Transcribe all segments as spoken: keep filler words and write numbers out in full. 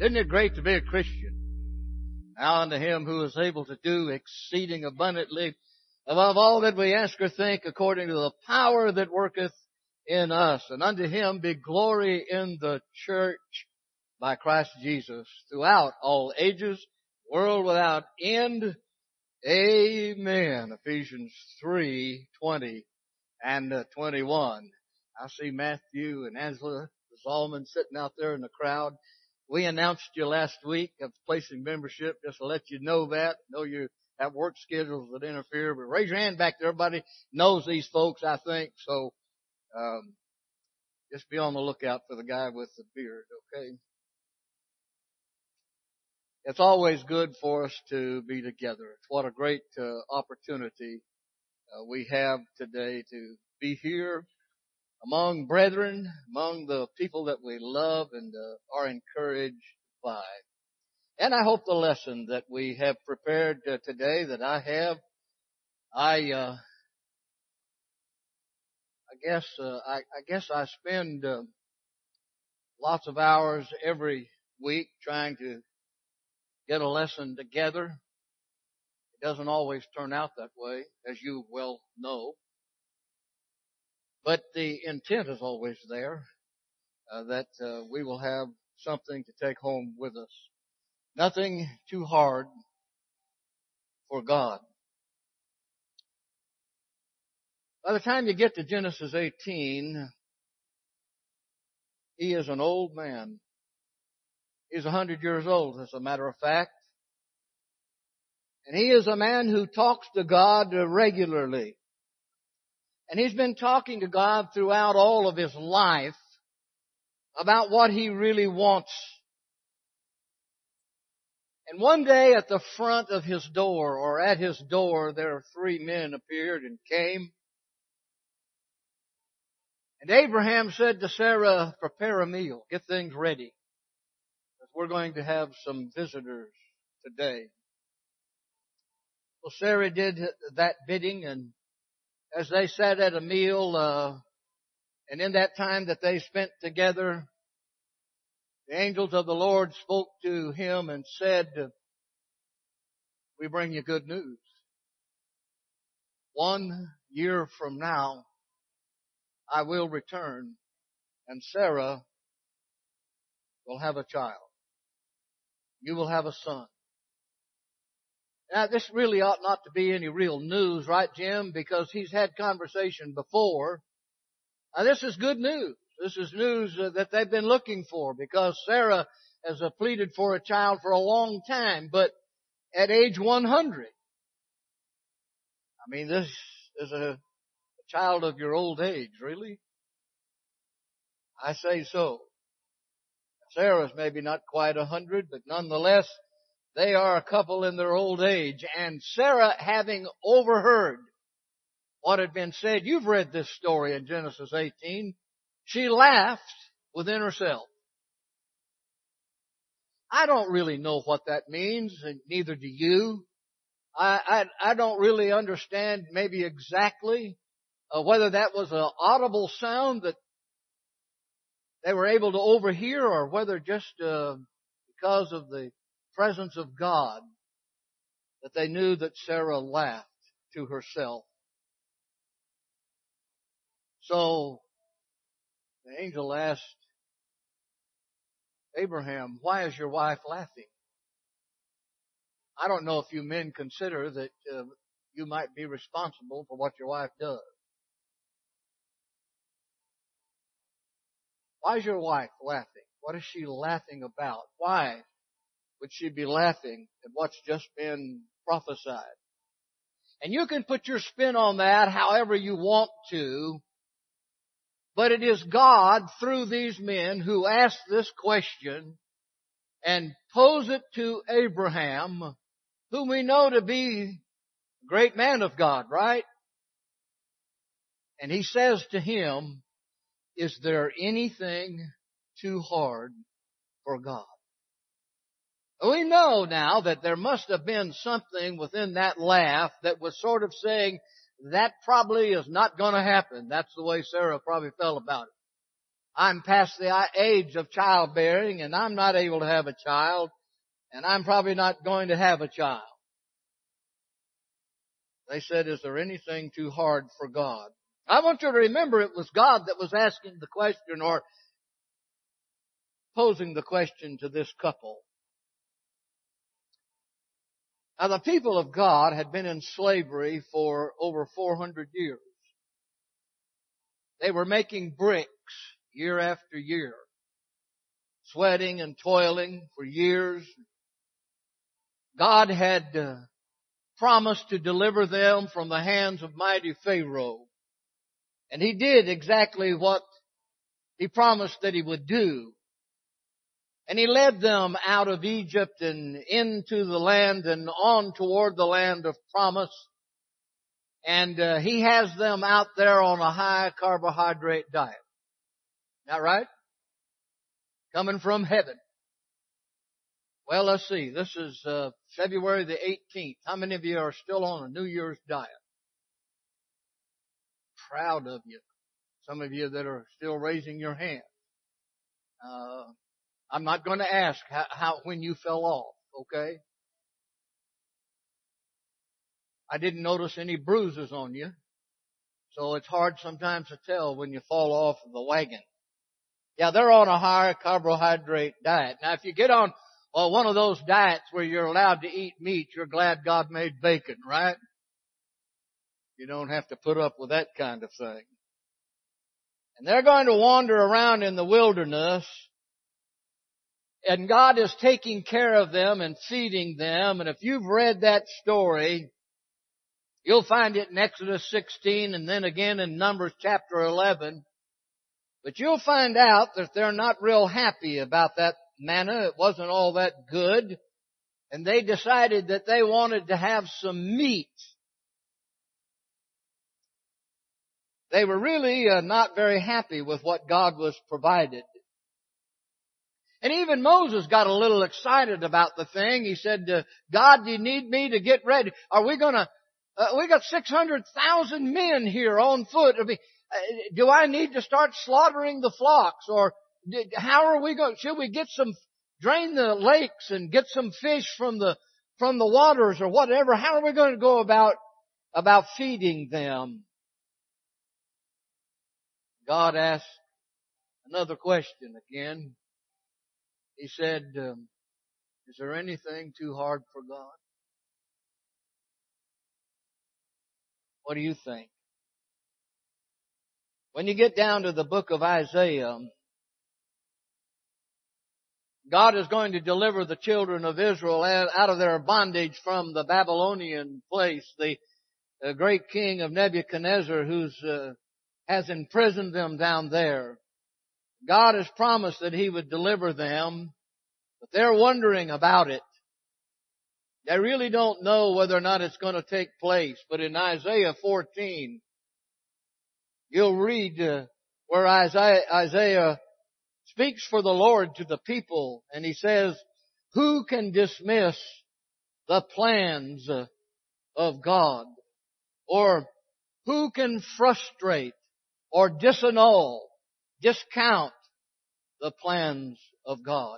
Isn't it great to be a Christian? Now unto Him who is able to do exceeding abundantly above all that we ask or think, according to the power that worketh in us. And unto Him be glory in the church by Christ Jesus throughout all ages, world without end. Amen. Ephesians three twenty and twenty-one. I see Matthew and Angela Solomon sitting out there in the crowd. We announced you last week of placing membership, just to let you know that. I know you have work schedules that interfere, but raise your hand back there. Everybody knows these folks, I think. So, um, just be on the lookout for the guy with the beard, okay? It's always good for us to be together. It's what a great uh, opportunity uh, we have today to be here among brethren, among the people that we love and uh, are encouraged by. And I hope the lesson that we have prepared uh, today, that I have, I, uh, I guess, uh, I, I guess I spend uh, lots of hours every week trying to get a lesson together. It doesn't always turn out that way, as you well know. But the intent is always there, uh, that uh, we will have something to take home with us. Nothing too hard for God. By the time you get to Genesis eighteen, he is an old man. He's a hundred years old, as a matter of fact. And he is a man who talks to God regularly. And he's been talking to God throughout all of his life about what he really wants. And one day at the front of his door, or at his door, there three men appeared and came. And Abraham said to Sarah, prepare a meal, get things ready, because we're going to have some visitors today. Well, Sarah did that bidding, and as they sat at a meal, uh, and in that time that they spent together, the angels of the Lord spoke to him and said, we bring you good news. One year from now, I will return, and Sarah will have a child. You will have a son. Now, this really ought not to be any real news, right, Jim? Because he's had conversation before. Now, this is good news. This is news uh, that they've been looking for, because Sarah has uh, pleaded for a child for a long time, but at age one hundred. I mean, this is a, a child of your old age, really? I say so. Sarah's maybe not quite a hundred, but nonetheless, they are a couple in their old age. And Sarah, having overheard what had been said, you've read this story in Genesis eighteen, she laughed within herself. I don't really know what that means, and neither do you. I, I, I don't really understand maybe exactly uh, whether that was an audible sound that they were able to overhear, or whether just uh, because of the presence of God that they knew that Sarah laughed to herself. So the angel asked Abraham, why is your wife laughing? I don't know if you men consider that uh, you might be responsible for what your wife does. Why is your wife laughing? What is she laughing about? Why would she be laughing at what's just been prophesied? And you can put your spin on that however you want to, but it is God, through these men, who asked this question and pose it to Abraham, whom we know to be a great man of God, right? And he says to him, is there anything too hard for God? We know now that there must have been something within that laugh that was sort of saying, that probably is not going to happen. That's the way Sarah probably felt about it. I'm past the age of childbearing and I'm not able to have a child, and I'm probably not going to have a child. They said, is there anything too hard for God? I want you to remember it was God that was asking the question, or posing the question to this couple. Now, the people of God had been in slavery for over four hundred years. They were making bricks year after year, sweating and toiling for years. God had uh, promised to deliver them from the hands of mighty Pharaoh. And He did exactly what He promised that He would do. And He led them out of Egypt and into the land and on toward the land of promise. And uh, He has them out there on a high carbohydrate diet. Is that right? Coming from heaven. Well, let's see. This is uh, February the eighteenth. How many of you are still on a New Year's diet? Proud of you. Some of you that are still raising your hand. Uh, I'm not going to ask how, how when you fell off, okay? I didn't notice any bruises on you, so it's hard sometimes to tell when you fall off of the wagon. Yeah, they're on a higher carbohydrate diet. Now, if you get on well, one of those diets where you're allowed to eat meat, you're glad God made bacon, right? You don't have to put up with that kind of thing. And they're going to wander around in the wilderness, and God is taking care of them and feeding them. And if you've read that story, you'll find it in Exodus sixteen and then again in Numbers chapter eleven. But you'll find out that they're not real happy about that manna. It wasn't all that good. And they decided that they wanted to have some meat. They were really uh, not very happy with what God was provided. And even Moses got a little excited about the thing. He said, uh, God, do you need me to get ready? Are we going to, uh, we got six hundred thousand men here on foot. I mean, uh, do I need to start slaughtering the flocks? Or did, how are we going, should we get some, drain the lakes and get some fish from the, from the waters or whatever? How are we going to go about, about feeding them? God asked another question again. He said, um, is there anything too hard for God? What do you think? When you get down to the book of Isaiah, God is going to deliver the children of Israel out of their bondage from the Babylonian place, the, the great king of Nebuchadnezzar who's uh, has imprisoned them down there. God has promised that He would deliver them, but they're wondering about it. They really don't know whether or not it's going to take place. But in Isaiah fourteen, you'll read uh, where Isaiah, Isaiah speaks for the Lord to the people, and he says, who can dismiss the plans of God? Or who can frustrate or disannul, discount the plans of God?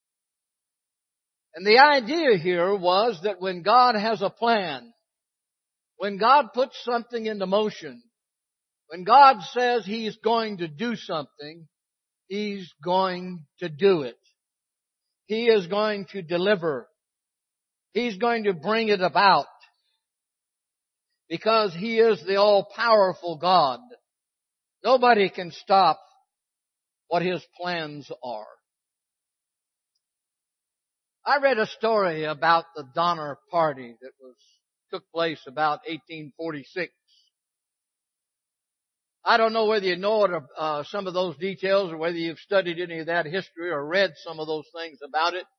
And the idea here was that when God has a plan, when God puts something into motion, when God says He's going to do something, He's going to do it. He is going to deliver. He's going to bring it about. Because He is the all-powerful God. Nobody can stop what His plans are. I read a story about the Donner Party that was took place about eighteen forty-six. I don't know whether you know it, uh, some of those details or whether you've studied any of that history or read some of those things about it.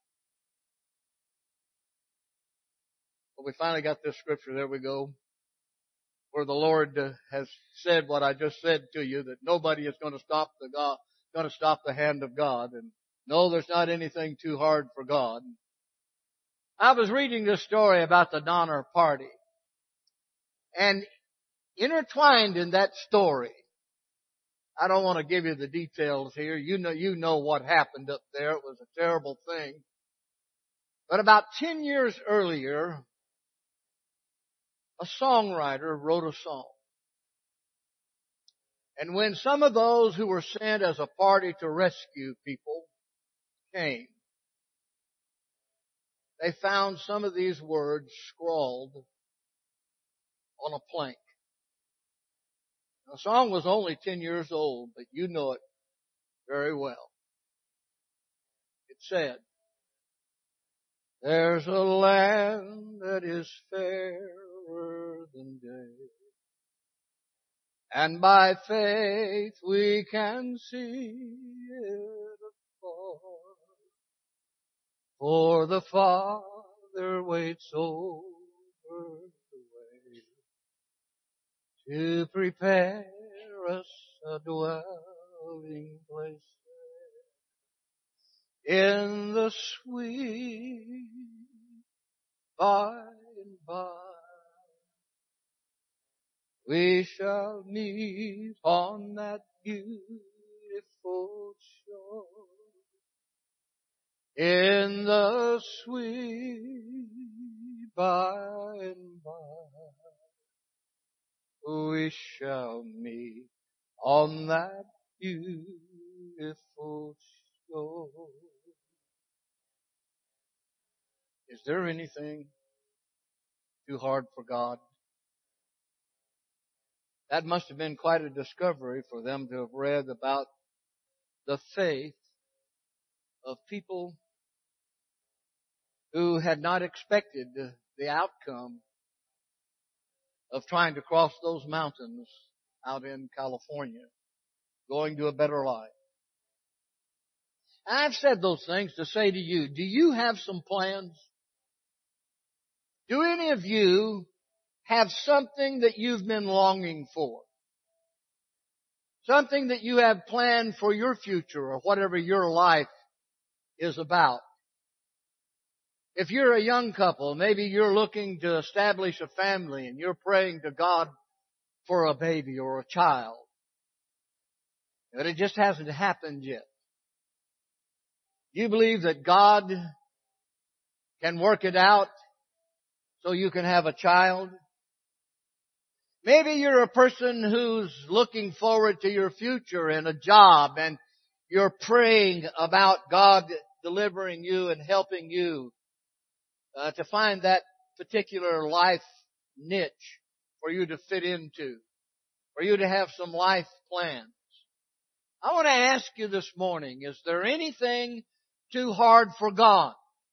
But we finally got this scripture. There we go. Where the Lord uh, has said what I just said to you, that nobody is going to stop the God, going to stop the hand of God. And no, there's not anything too hard for God. I was reading this story about the Donner Party. And intertwined in that story, I don't want to give you the details here. You know, you know what happened up there. It was a terrible thing. But about ten years earlier, a songwriter wrote a song. And when some of those who were sent as a party to rescue people came, they found some of these words scrawled on a plank. The song was only ten years old, but you know it very well. It said, "There's a land that is fairer than day, and by faith we can see it afar. For the Father waits over the way to prepare us a dwelling place in the sweet by and by. We shall meet on that beautiful shore in the sweet by and by. We shall meet on that beautiful shore." Is there anything too hard for God? That must have been quite a discovery for them to have read about the faith of people who had not expected the outcome of trying to cross those mountains out in California, going to a better life. I've said those things to say to you, do you have some plans? Do any of you have something that you've been longing for? Something that you have planned for your future or whatever your life is about? If you're a young couple, maybe you're looking to establish a family and you're praying to God for a baby or a child, but it just hasn't happened yet. You believe that God can work it out so you can have a child? Maybe you're a person who's looking forward to your future and a job, and you're praying about God delivering you and helping you uh, to find that particular life niche for you to fit into, for you to have some life plans. I want to ask you this morning, is there anything too hard for God?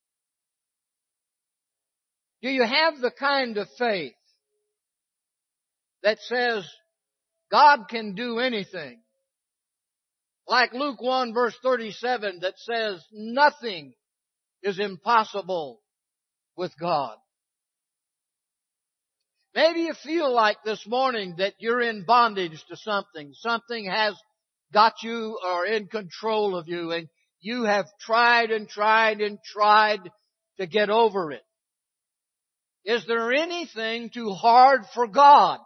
Do you have the kind of faith that says God can do anything? Like Luke one verse thirty-seven that says nothing is impossible with God. Maybe you feel like this morning that you're in bondage to something. Something has got you or in control of you, and you have tried and tried and tried to get over it. Is there anything too hard for God?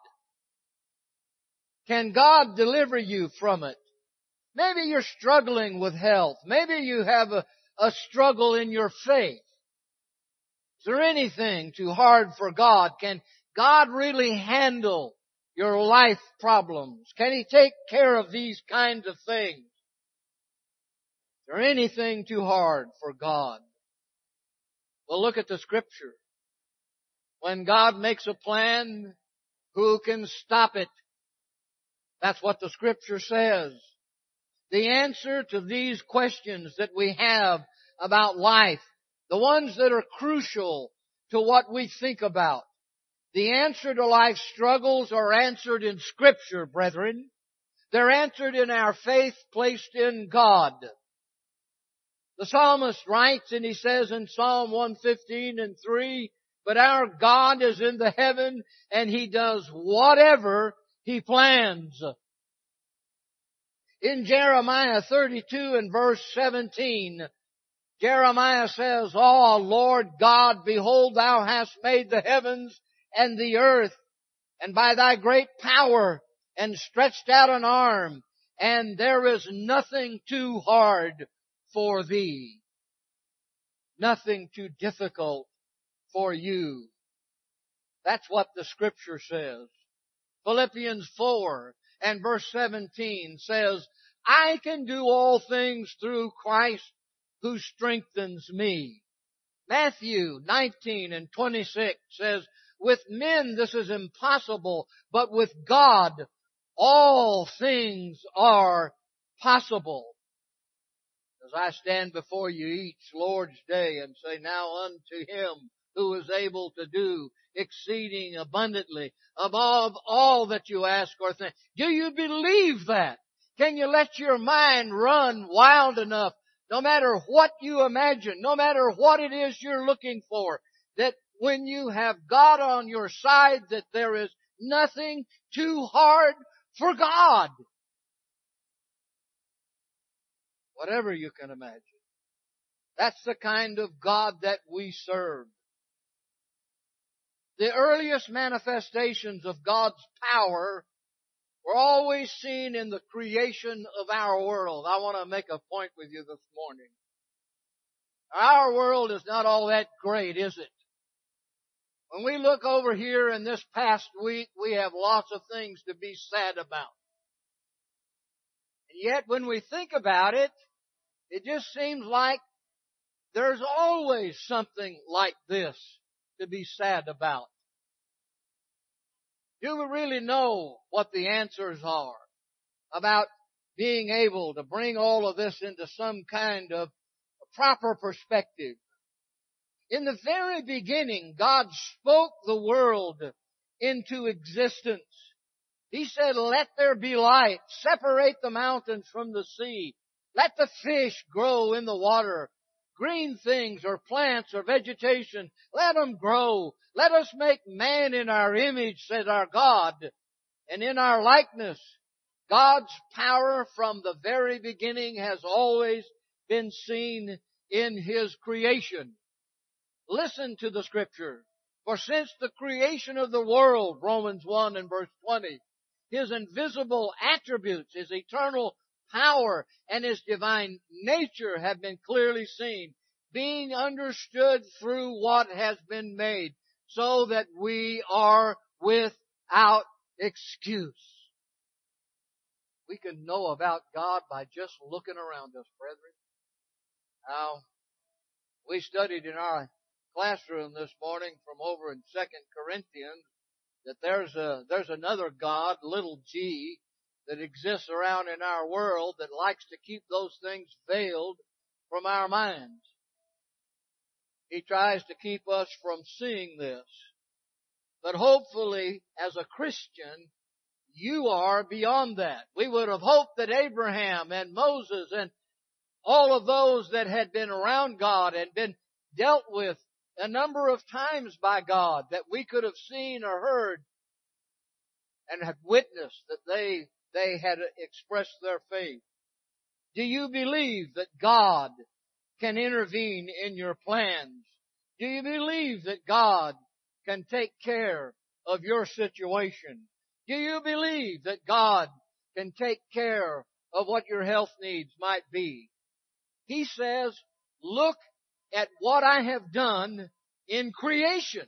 Can God deliver you from it? Maybe you're struggling with health. Maybe you have a, a struggle in your faith. Is there anything too hard for God? Can God really handle your life problems? Can He take care of these kinds of things? Is there anything too hard for God? Well, look at the Scripture. When God makes a plan, who can stop it? That's what the Scripture says. The answer to these questions that we have about life, the ones that are crucial to what we think about, the answer to life's struggles are answered in Scripture, brethren. They're answered in our faith placed in God. The psalmist writes, and he says in Psalm one fifteen and three, "But our God is in the heaven, and He does whatever He plans." In Jeremiah thirty-two and verse seventeen, Jeremiah says, "O Lord God, behold, Thou hast made the heavens and the earth, and by Thy great power, and stretched out an arm, and there is nothing too hard for thee. Nothing too difficult for you. That's what the Scripture says. Philippians four and verse seventeen says, I can do all things through Christ who strengthens me. Matthew nineteen and twenty-six says, with men this is impossible, but with God all things are possible. As I stand before you each Lord's Day and say, now unto Him who is able to do exceeding abundantly above all that you ask or think. Do you believe that? Can you let your mind run wild enough, no matter what you imagine, no matter what it is you're looking for, that when you have God on your side, that there is nothing too hard for God? Whatever you can imagine. That's the kind of God that we serve. The earliest manifestations of God's power were always seen in the creation of our world. I want to make a point with you this morning. Our world is not all that great, is it? When we look over here in this past week, we have lots of things to be sad about. And yet when we think about it, it just seems like there's always something like this to be sad about. Do we really know what the answers are about being able to bring all of this into some kind of proper perspective? In the very beginning, God spoke the world into existence. He said, let there be light. Separate the mountains from the sea. Let the fish grow in the water. Green things or plants or vegetation, let them grow. Let us make man in our image, said our God, and in our likeness. God's power from the very beginning has always been seen in His creation. Listen to the Scripture. For since the creation of the world, Romans one and verse twenty, His invisible attributes, His eternal power, and His divine nature have been clearly seen, being understood through what has been made, so that we are without excuse. We can know about God by just looking around us, brethren. Now, we studied in our classroom this morning from over in Second Corinthians that there's a there's another God, little g, that exists around in our world that likes to keep those things veiled from our minds. He tries to keep us from seeing this. But hopefully, as a Christian, you are beyond that. We would have hoped that Abraham and Moses and all of those that had been around God and been dealt with a number of times by God, that we could have seen or heard and have witnessed that they, they had expressed their faith. Do you believe that God can intervene in your plans? Do you believe that God can take care of your situation? Do you believe that God can take care of what your health needs might be? He says, look at what I have done in creation.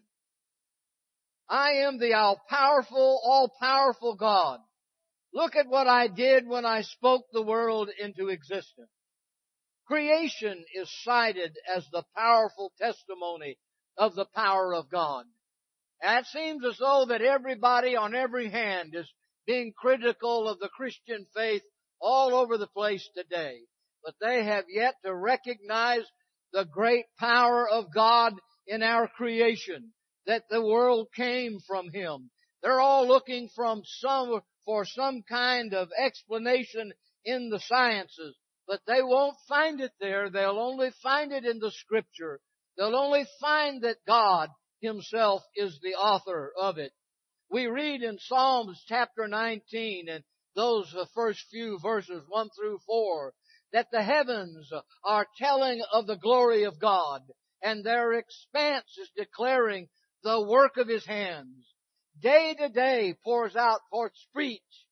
I am the all-powerful, all-powerful God. Look at what I did when I spoke the world into existence. Creation is cited as the powerful testimony of the power of God. And it seems as though that everybody on every hand is being critical of the Christian faith all over the place today. But they have yet to recognize the great power of God in our creation, that the world came from Him. They're all looking from some, for some kind of explanation in the sciences, but they won't find it there. They'll only find it in the Scripture. They'll only find that God Himself is the author of it. We read in Psalms chapter nineteen and those first few verses, one through four, that the heavens are telling of the glory of God, and their expanse is declaring the work of His hands. Day to day pours out forth speech,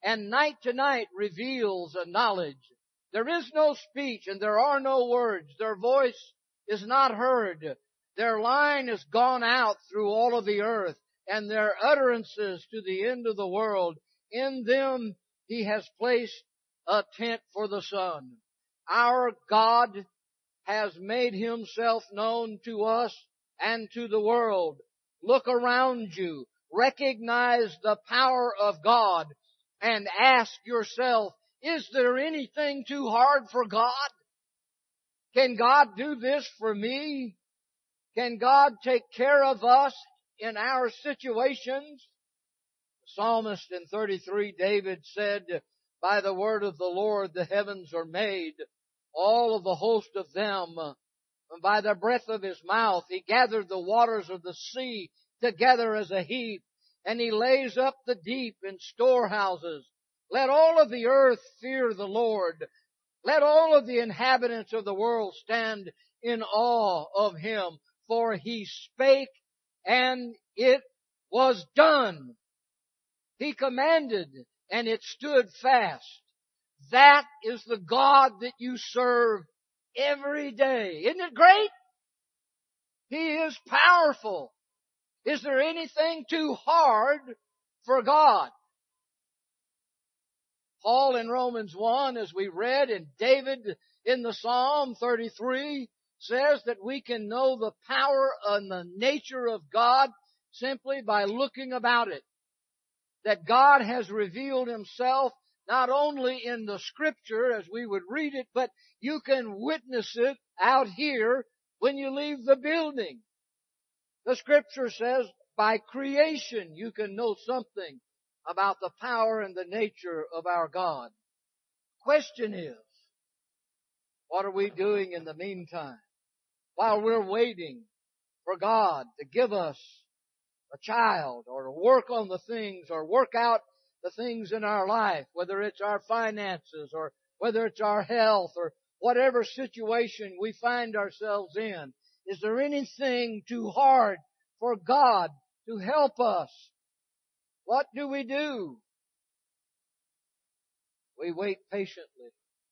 and night to night reveals a knowledge. There is no speech and there are no words. Their voice is not heard. Their line is gone out through all of the earth, and their utterances to the end of the world. In them He has placed a tent for the sun. Our God has made Himself known to us and to the world. Look around you. Recognize the power of God and ask yourself, is there anything too hard for God? Can God do this for me? Can God take care of us in our situations? The psalmist in thirty-three, David said, by the word of the Lord the heavens are made, all of the host of them. And by the breath of His mouth He gathered the waters of the sea together as a heap, and He lays up the deep in storehouses. Let all of the earth fear the Lord. Let all of the inhabitants of the world stand in awe of Him. For He spake, and it was done. He commanded, and it stood fast. That is the God that you serve every day. Isn't it great? He is powerful. Is there anything too hard for God? Paul in Romans one, as we read, and David in the Psalm thirty-three, says that we can know the power and the nature of God simply by looking about it. That God has revealed Himself not only in the Scripture as we would read it, but you can witness it out here when you leave the building. The Scripture says by creation you can know something about the power and the nature of our God. Question is, what are we doing in the meantime? While we're waiting for God to give us a child or to work on the things or work out the things in our life, whether it's our finances or whether it's our health or whatever situation we find ourselves in. Is there anything too hard for God to help us? What do we do? We wait patiently,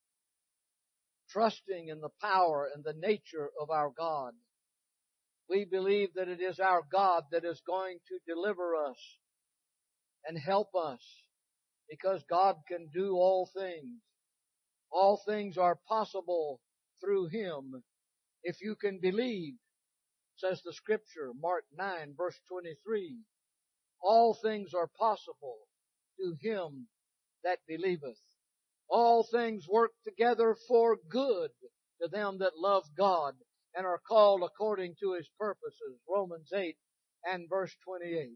trusting in the power and the nature of our God. We believe that it is our God that is going to deliver us and help us, because God can do all things. All things are possible through Him if you can believe, says the Scripture, Mark nine, verse twenty-three. All things are possible to him that believeth. All things work together for good to them that love God and are called according to His purposes. Romans eight and verse twenty-eight.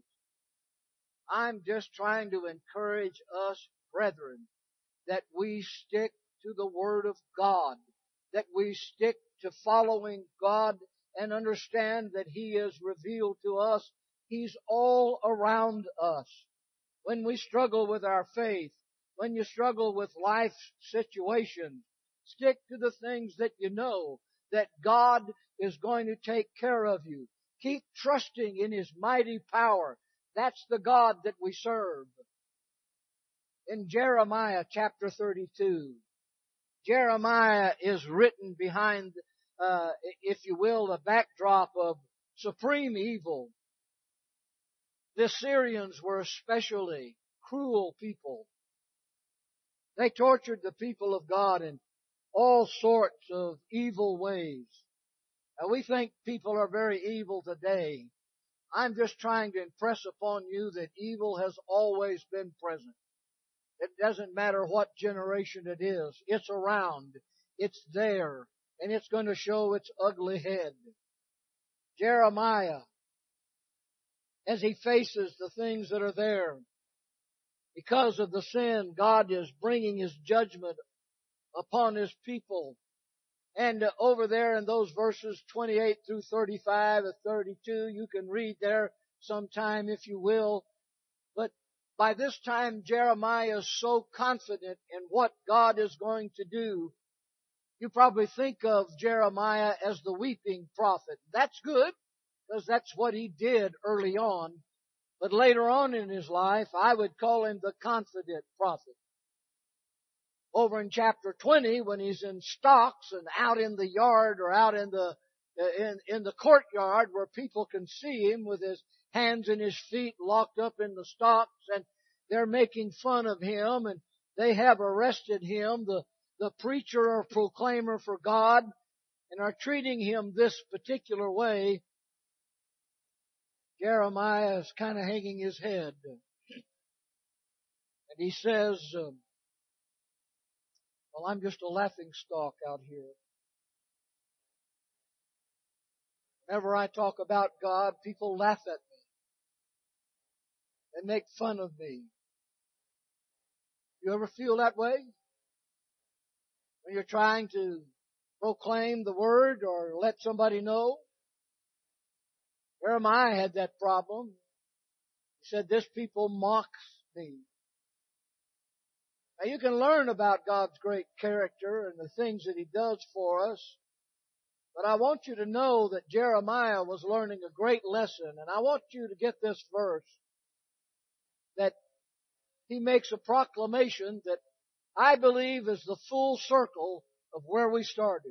I'm just trying to encourage us, brethren, that we stick to the Word of God, that we stick to following God and understand that He is revealed to us. He's all around us. When we struggle with our faith, when you struggle with life's situations, stick to the things that you know, that God is going to take care of you. Keep trusting in His mighty power. That's the God that we serve. In Jeremiah chapter thirty-two, Jeremiah is written behind, uh, if you will, the backdrop of supreme evil. The Assyrians were especially cruel people. They tortured the people of God in all sorts of evil ways. Now, we think people are very evil today. I'm just trying to impress upon you that evil has always been present. It doesn't matter what generation it is. It's around. It's there. And it's going to show its ugly head. Jeremiah, as he faces the things that are there, because of the sin, God is bringing His judgment upon His people. And uh, over there in those verses twenty-eight through thirty-five or thirty-two, you can read there sometime if you will. But by this time, Jeremiah is so confident in what God is going to do. You probably think of Jeremiah as the weeping prophet. That's good, because that's what he did early on. But later on in his life, I would call him the confident prophet. Over in chapter twenty, when he's in stocks and out in the yard or out in the in, in the courtyard where people can see him with his hands and his feet locked up in the stocks, and they're making fun of him, and they have arrested him, the, the preacher or proclaimer for God, and are treating him this particular way. Jeremiah is kind of hanging his head. And he says, um, well, I'm just a laughing stock out here. Whenever I talk about God, people laugh at me. They make fun of me. You ever feel that way? When you're trying to proclaim the Word or let somebody know? Jeremiah had that problem. He said, this people mocks me. Now you can learn about God's great character and the things that He does for us. But I want you to know that Jeremiah was learning a great lesson. And I want you to get this verse. That he makes a proclamation that I believe is the full circle of where we started.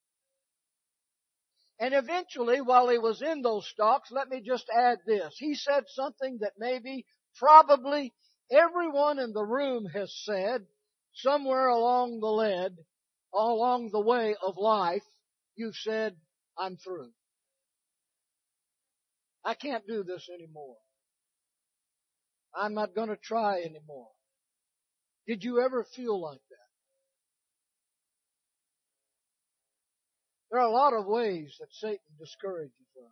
And eventually, while he was in those stocks, let me just add this. He said something that maybe, probably, everyone in the room has said somewhere along the lead, along the way of life. You've said, I'm through. I can't do this anymore. I'm not going to try anymore. Did you ever feel like that? There are a lot of ways that Satan discourages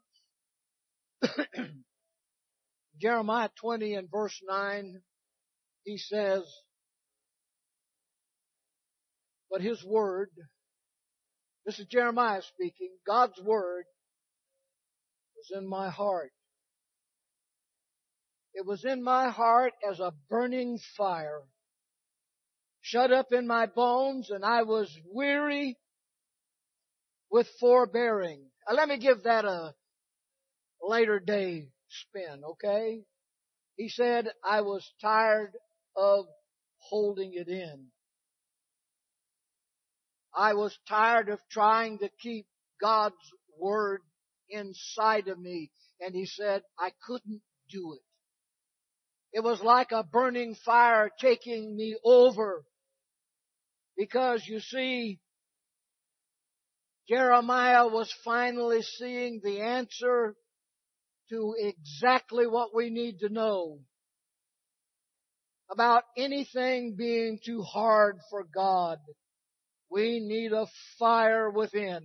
us. Jeremiah twenty and verse nine, he says, but His Word, this is Jeremiah speaking, God's Word was in my heart. It was in my heart as a burning fire, shut up in my bones, and I was weary with forbearing. Now, let me give that a later day spin, okay? He said, I was tired of holding it in. I was tired of trying to keep God's Word inside of me. And he said, I couldn't do it. It was like a burning fire taking me over. Because you see, Jeremiah was finally seeing the answer to exactly what we need to know about anything being too hard for God. We need a fire within.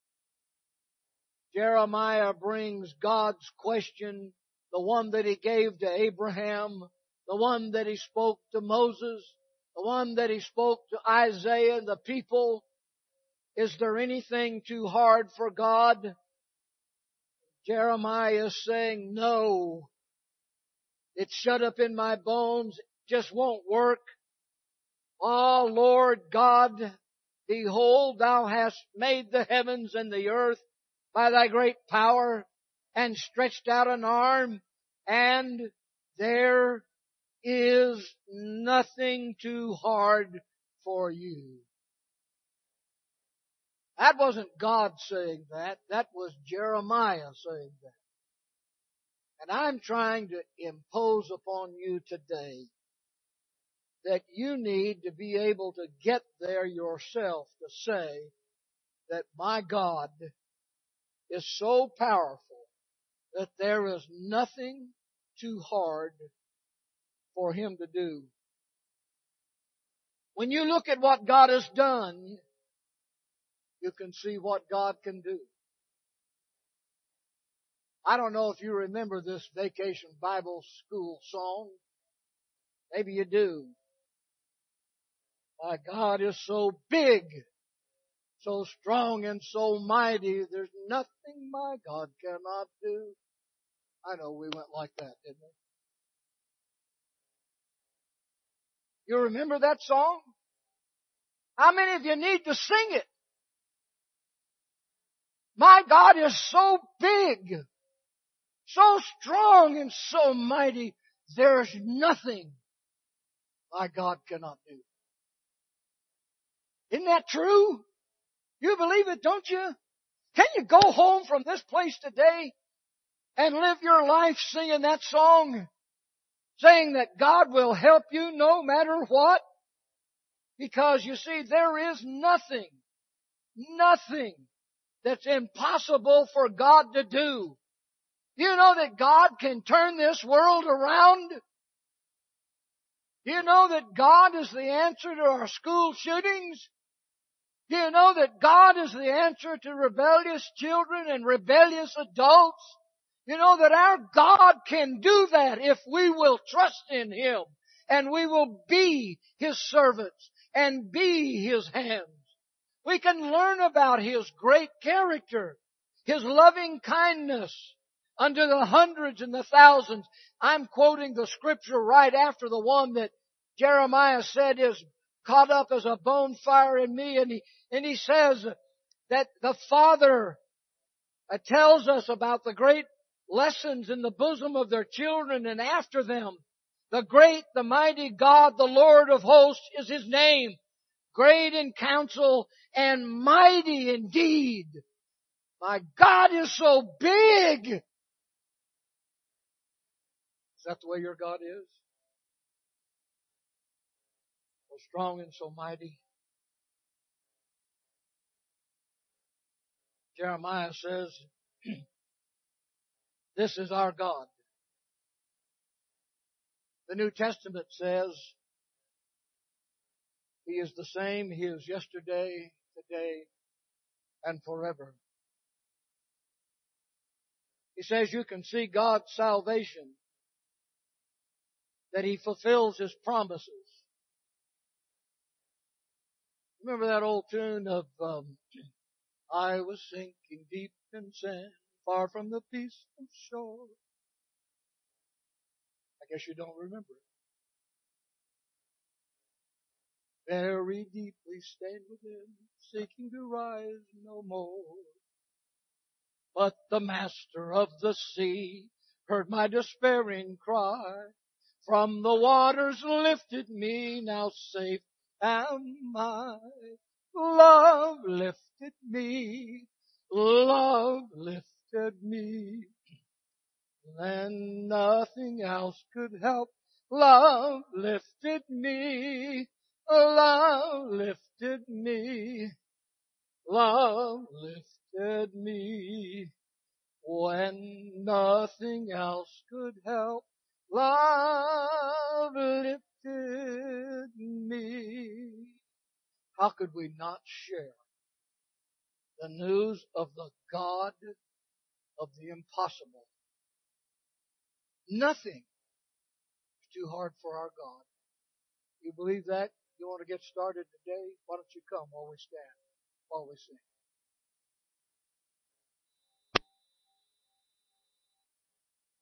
Jeremiah brings God's question, the one that He gave to Abraham, the one that He spoke to Moses, the one that He spoke to Isaiah and the people. Is there anything too hard for God? Jeremiah is saying, no. It's shut up in my bones. It just won't work. Oh, Lord God, behold, Thou hast made the heavens and the earth by Thy great power, and stretched out an arm, and there is nothing too hard for You. That wasn't God saying that. That was Jeremiah saying that. And I'm trying to impose upon you today that you need to be able to get there yourself to say that my God is so powerful that there is nothing too hard for Him to do. When you look at what God has done, you can see what God can do. I don't know if you remember this Vacation Bible School song. Maybe you do. My God is so big, so strong and so mighty, there's nothing my God cannot do. I know we went like that, didn't we? You remember that song? How many of you need to sing it? My God is so big, so strong and so mighty, there's nothing my God cannot do. Isn't that true? You believe it, don't you? Can you go home from this place today and live your life singing that song? Saying that God will help you no matter what? Because you see, there is nothing, nothing that's impossible for God to do. Do you know that God can turn this world around? Do you know that God is the answer to our school shootings? Do you know that God is the answer to rebellious children and rebellious adults? You know that our God can do that if we will trust in Him and we will be His servants and be His hands. We can learn about His great character, His loving kindness unto the hundreds and the thousands. I'm quoting the scripture right after the one that Jeremiah said is caught up as a bonfire in me. And he, and he says that the Father uh, tells us about the great lessons in the bosom of their children, and after them, the great, the mighty God, the Lord of hosts is His name. Great in counsel and mighty indeed. My God is so big. Is that the way your God is? So strong and so mighty. Jeremiah says, this is our God. The New Testament says, He is the same. He is yesterday, today, and forever. He says you can see God's salvation, that He fulfills His promises. Remember that old tune of, um, I was sinking deep in sand, far from the peaceful shore. I guess you don't remember it. Very deeply stained within, seeking to rise no more. But the master of the sea heard my despairing cry. From the waters lifted me, now safe am I. Love lifted me, love lifted me. And nothing else could help. Love lifted me, love lifted me, love lifted me. When nothing else could help, love lifted me. How could we not share the news of the God of the impossible? Nothing is too hard for our God. You believe that? You want to get started today? Why don't you come while we stand, while we sing?